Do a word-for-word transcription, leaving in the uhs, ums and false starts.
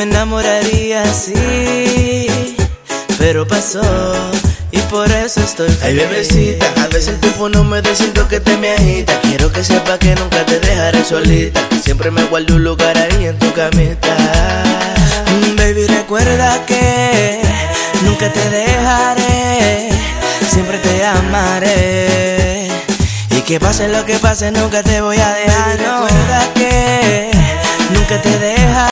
me enamoraría así, pero pasó y por eso estoy feliz. Ay, bebecita, a veces el tiempo no me da, siento que te me agita. Quiero que sepa que nunca te dejaré solita, que siempre me guardo un lugar ahí en tu camita. mm, Baby, recuerda que nunca te dejaré, siempre te amaré, y que pase lo que pase nunca te voy a dejar. Baby, no. Recuerda que nunca te dejaré.